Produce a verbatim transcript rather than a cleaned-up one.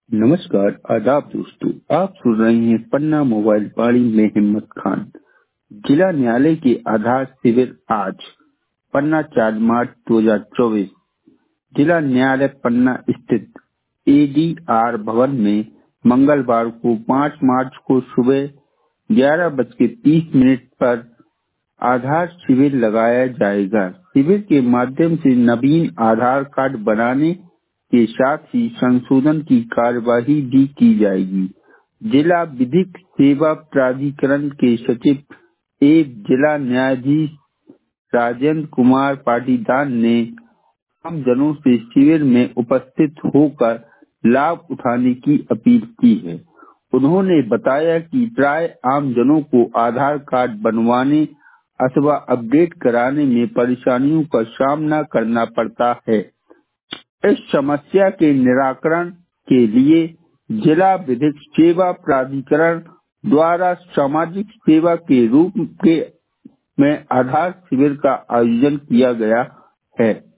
नमस्कार, आदाब दोस्तों। आप सुन रहे हैं पन्ना मोबाइल वाणी में हिम्मत खान। जिला न्यायालय के आधार शिविर आज पन्ना चार मार्च दो हजार चौबीस। जिला न्यायालय पन्ना स्थित एडीआर भवन में मंगलवार को पाँच मार्च को सुबह ग्यारह बज के तीस मिनट पर आधार शिविर लगाया जाएगा। शिविर के माध्यम से नवीन आधार कार्ड बनाने के साथ ही संशोधन की कार्यवाही भी की जाएगी। जिला विधिक सेवा प्राधिकरण के सचिव एवं जिला न्यायाधीश राजेंद्र कुमार पाटीदार ने आम जनों से शिविर में उपस्थित होकर लाभ उठाने की अपील की है। उन्होंने बताया कि प्राय आम जनों को आधार कार्ड बनवाने अथवा अपडेट कराने में परेशानियों का सामना करना पड़ता है। इस समस्या के निराकरण के लिए जिला विधिक सेवा प्राधिकरण द्वारा सामाजिक सेवा के रूप के में आधार शिविर का आयोजन किया गया है।